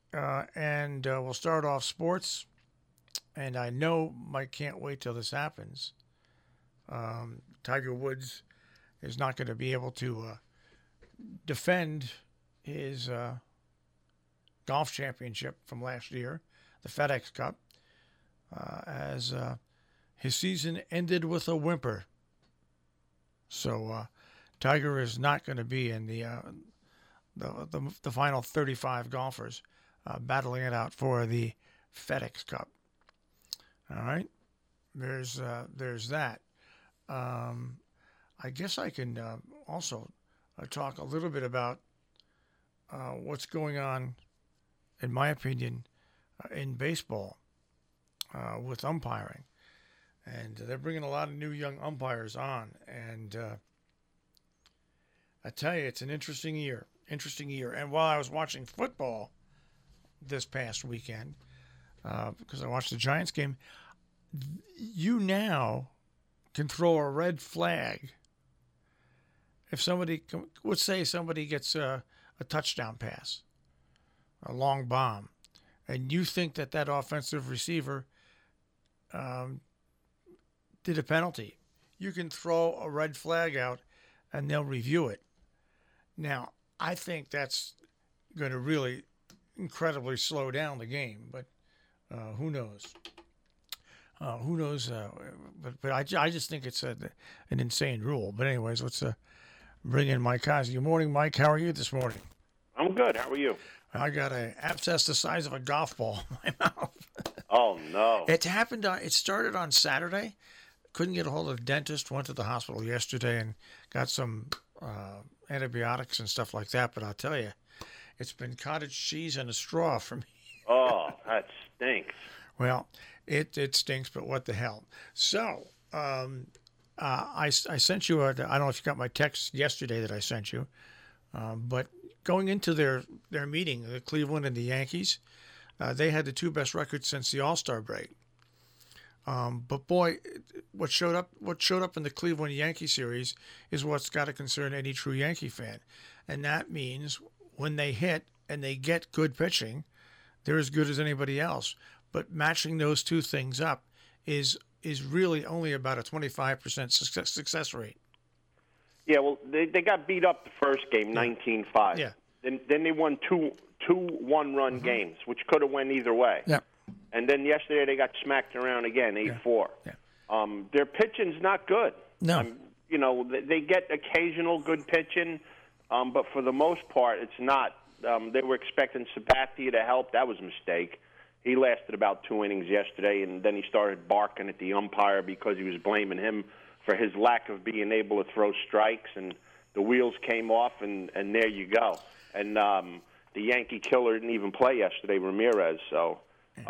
and we'll start off sports. And I know Mike can't wait till this happens. Tiger Woods is not going to be able to defend his golf championship from last year, the FedEx Cup, as his season ended with a whimper. So Tiger is not going to be in the final 35 golfers battling it out for the FedEx Cup. All right, there's that. I guess I can also talk a little bit about what's going on, in my opinion, in baseball with umpiring, and they're bringing a lot of new young umpires on, and I tell you, it's an interesting year. And while I was watching football this past weekend, because I watched the Giants game, you now can throw a red flag if somebody, let's say somebody gets a touchdown pass, a long bomb, and you think that offensive receiver did a penalty. You can throw a red flag out and they'll review it. Now, I think that's going to really incredibly slow down the game, but who knows? Who knows? But I just think it's an insane rule. But anyways, let's bring in Mike Hazy. Good morning, Mike. How are you this morning? I'm good. How are you? I got an abscess the size of a golf ball in my mouth. Oh, no. It happened. It started on Saturday. Couldn't get a hold of the dentist. Went to the hospital yesterday and got some antibiotics and stuff like that. But I'll tell you, it's been cottage cheese and a straw for me. Oh, that stinks. Well, it stinks, but what the hell? So I sent you I don't know if you got my text yesterday that I sent you, but going into their meeting, the Cleveland and the Yankees, they had the two best records since the All-Star break. But boy, what showed up in the Cleveland Yankee series is what's got to concern any true Yankee fan, and that means when they hit and they get good pitching, they're as good as anybody else. But matching those two things up is really only about a 25% success rate. Yeah, well, they got beat up the first game, 19-5. Yeah. Then they won two one-run games, which could have went either way. Yeah. And then yesterday they got smacked around again, 8-4. Yeah. Their pitching's not good. No. They get occasional good pitching, but for the most part, it's not. They were expecting Sabathia to help. That was a mistake. He lasted about 2 innings yesterday, and then he started barking at the umpire because he was blaming him for his lack of being able to throw strikes, and the wheels came off, and there you go. And the Yankee killer didn't even play yesterday, Ramirez, so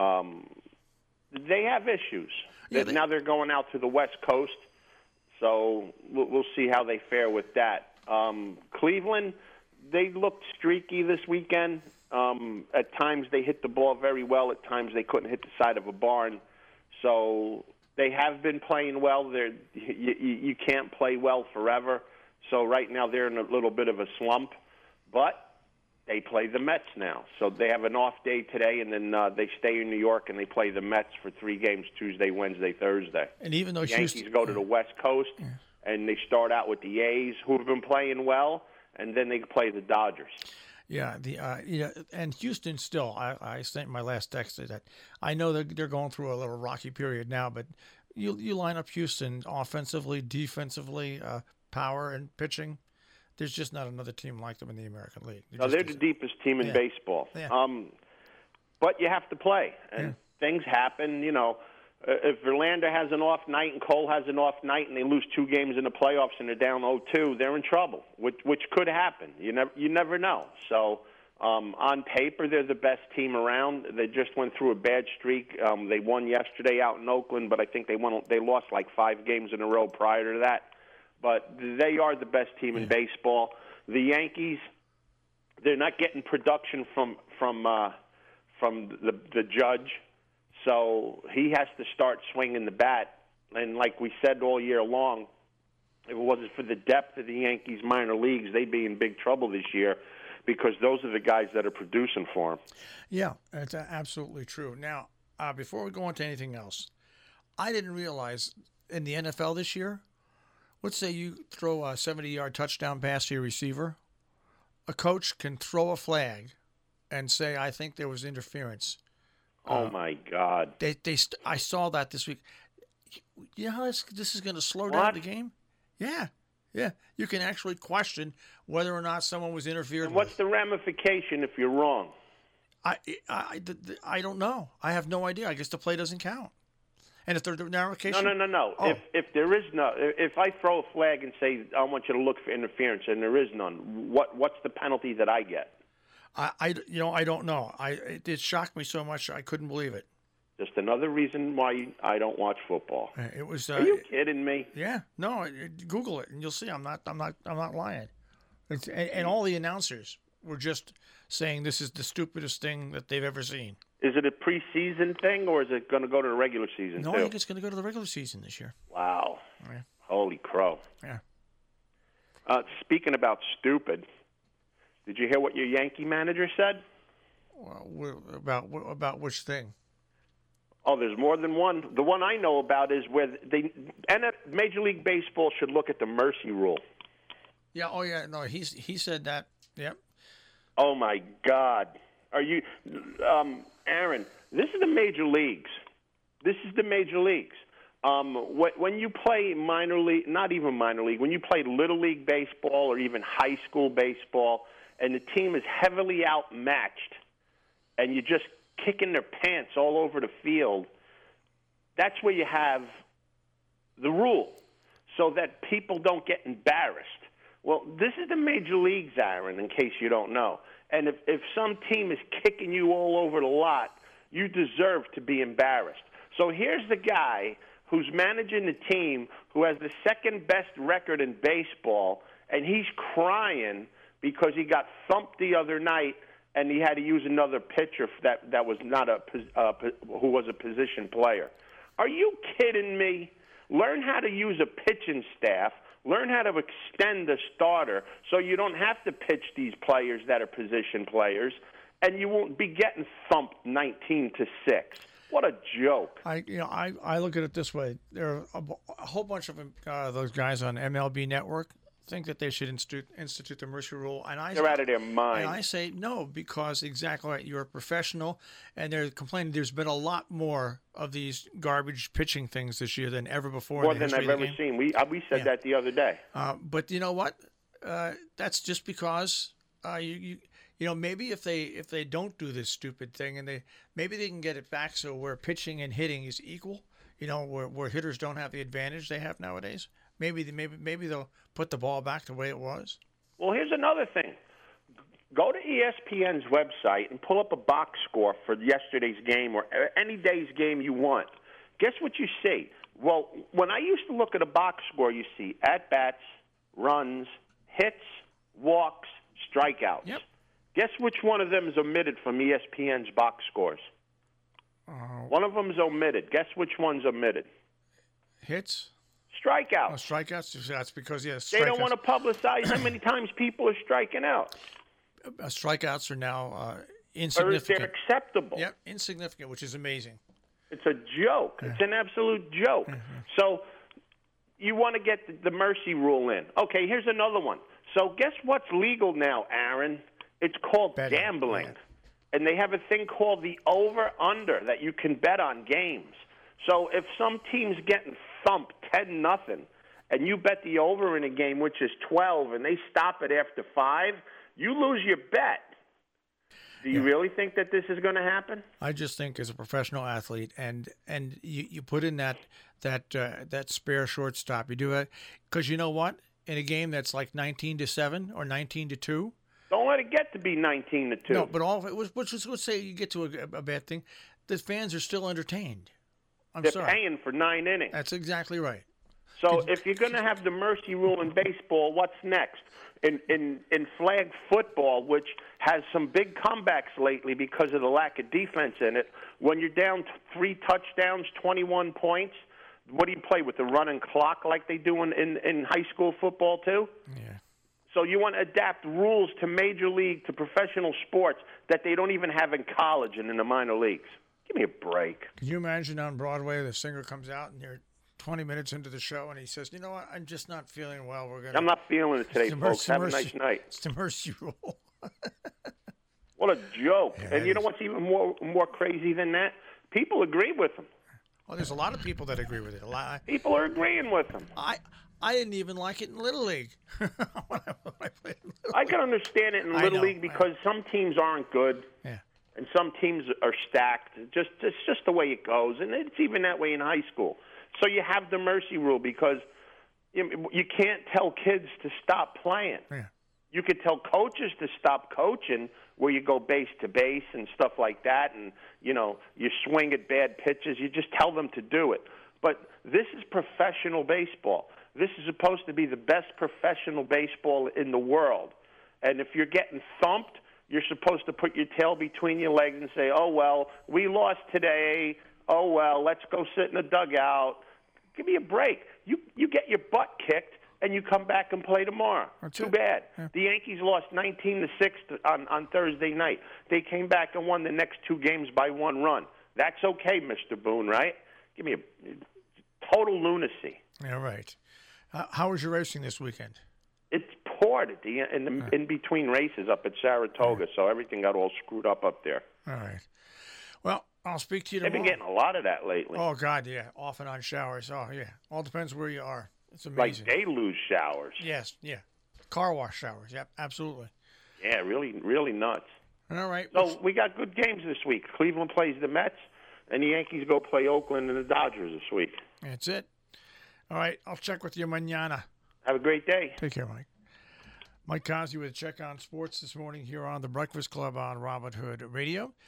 they have issues. Yeah, now they're going out to the West Coast, so we'll see how they fare with that. Cleveland, they looked streaky this weekend. At times they hit the ball very well. At times they couldn't hit the side of a barn. So they have been playing well. You can't play well forever. So right now they're in a little bit of a slump. But they play the Mets now. So they have an off day today, and then they stay in New York and they play the Mets for 3 games, Tuesday, Wednesday, Thursday. And even though the Yankees go to the West Coast, and they start out with the A's, who have been playing well, and then they play the Dodgers. Yeah, and Houston still. I sent my last text that I know they're going through a little rocky period now, but you line up Houston offensively, defensively, power and pitching. There's just not another team like them in the American League. They're the deepest team in baseball. Yeah. But you have to play, and things happen. If Verlander has an off night and Cole has an off night, and they lose 2 games in the playoffs and they're down 0-2, they're in trouble, which could happen. You never know. So on paper, they're the best team around. They just went through a bad streak. They won yesterday out in Oakland, but I think they lost like 5 games in a row prior to that. But they are the best team in baseball. The Yankees, they're not getting production from the judge. So he has to start swinging the bat. And like we said all year long, if it wasn't for the depth of the Yankees minor leagues, they'd be in big trouble this year because those are the guys that are producing for him. Yeah, that's absolutely true. Now, before we go on to anything else, I didn't realize in the NFL this year, let's say you throw a 70-yard touchdown pass to your receiver, a coach can throw a flag and say, I think there was interference. Oh, my God. I saw that this week. You know how this is going to slow down the game? Yeah. You can actually question whether or not someone was interfered And with. what's the ramification if you're wrong? I don't know. I have no idea. I guess the play doesn't count. And if there's a ramification... No. Oh. If there is no... If I throw a flag and say, I want you to look for interference, and there is none, what's the penalty that I get? I don't know. It shocked me so much I couldn't believe it. Just another reason why I don't watch football. It was. Are you kidding me? Yeah. No. Google it and you'll see. I'm not lying. And all the announcers were just saying this is the stupidest thing that they've ever seen. Is it a preseason thing or is it going to go to the regular season No, too? I think it's going to go to the regular season this year. Wow. Yeah. Holy crow. Yeah. Speaking about stupid, did you hear what your Yankee manager said? Well, about which thing? Oh, there's more than one. The one I know about is where Major League Baseball should look at the mercy rule. Yeah. Oh, yeah. No, he said that. Yep. Oh my God. Are you, Aaron? This is the major leagues. This is the major leagues. When you play minor league, not even minor league, when you play little league baseball or even high school baseball, and the team is heavily outmatched, and you're just kicking their pants all over the field, that's where you have the rule, so that people don't get embarrassed. Well, this is the major leagues, Aaron, in case you don't know. And if some team is kicking you all over the lot, you deserve to be embarrassed. So here's the guy who's managing the team who has the second best record in baseball, and he's crying because he got thumped the other night and he had to use another pitcher that was not who was a position player. Are you kidding me? Learn how to use a pitching staff. Learn how to extend the starter so you don't have to pitch these players that are position players, and you won't be getting thumped 19-6. What a joke! I look at it this way: there are a whole bunch of those guys on MLB Network think that they should institute the mercy rule, and they're out of their mind. And I say no, because exactly right. You're a professional, and they're complaining. There's been a lot more of these garbage pitching things this year than ever before. More than I've ever seen. We said that the other day. But you know what? That's just because maybe if they don't do this stupid thing, and maybe they can get it back so where pitching and hitting is equal. Where hitters don't have the advantage they have nowadays. Maybe they'll put the ball back the way it was. Well, here's another thing. Go to ESPN's website and pull up a box score for yesterday's game or any day's game you want. Guess what you see? Well, when I used to look at a box score, you see at-bats, runs, hits, walks, strikeouts. Yep. Guess which one of them is omitted from ESPN's box scores? One of them is omitted. Guess which one's omitted? Hits? Strikeouts. Oh, strikeouts? That's because, yes. They don't want to publicize how many times people are striking out. Strikeouts are now insignificant. Or they're acceptable. Yep, insignificant, which is amazing. It's a joke. It's an absolute joke. So you want to get the mercy rule in. Okay, here's another one. So guess what's legal now, Aaron? It's called gambling. Yeah. And they have a thing called the over-under that you can bet on games. So if some team's getting thumped 10-0, and you bet the over in a game, which is 12, and they stop it after 5, you lose your bet. Do you really think that this is going to happen? I just think as a professional athlete, and you put in that spare shortstop, you do it because you know what? In a game that's like 19-7 or 19-2. Don't let it get to be 19-2. No, but all of it was. Let's say you get to a bad thing, the fans are still entertained. They're paying for 9 innings. That's exactly right. So if you're going to have the mercy rule in baseball, what's next? In flag football, which has some big comebacks lately because of the lack of defense in it, when you're down 3 touchdowns, 21 points, what do you play with, the running clock like they do in high school football too? Yeah. So you want to adapt rules to major league, to professional sports that they don't even have in college and in the minor leagues. Give me a break. Can you imagine on Broadway, the singer comes out and you're 20 minutes into the show and he says, "You know what? I'm just not feeling well. I'm not feeling it today, folks. Have a nice night." It's the mercy rule. What a joke. Yeah, and you know what's even more crazy than that? People agree with him. Well, there's a lot of people that agree with it. A lot. People are agreeing with him. I didn't even like it in Little League. when I played in Little I can understand it in Little League because some teams aren't good. Yeah. And some teams are stacked. It's just the way it goes. And it's even that way in high school. So you have the mercy rule because you can't tell kids to stop playing. Yeah. You could tell coaches to stop coaching where you go base to base and stuff like that and, you swing at bad pitches. You just tell them to do it. But this is professional baseball. This is supposed to be the best professional baseball in the world. And if you're getting thumped, you're supposed to put your tail between your legs and say, "Oh, well, we lost today. Oh, well, let's go sit in the dugout." Give me a break. You get your butt kicked, and you come back and play tomorrow. That's Too it. bad. Yeah. The Yankees lost 19-6 on Thursday night. They came back and won the next 2 games by 1 run. That's okay, Mr. Boone, right? Give me a total lunacy. Yeah, right. How was your racing this weekend? It's poured at the in between races up at Saratoga, so everything got all screwed up there. All right. Well, I'll speak to you They've tomorrow. been getting a lot of that lately. Oh, God, yeah. Off and on showers. Oh, yeah. All depends where you are. It's amazing. Like they lose showers. Yes, yeah. Car wash showers. Yep, absolutely. Yeah, really, really nuts. All right. So we got good games this week. Cleveland plays the Mets, and the Yankees go play Oakland and the Dodgers this week. That's it. All right. I'll check with you mañana. Have a great day. Take care, Mike. Mike Cosby with Check on Sports this morning here on the Breakfast Club on Robin Hood Radio.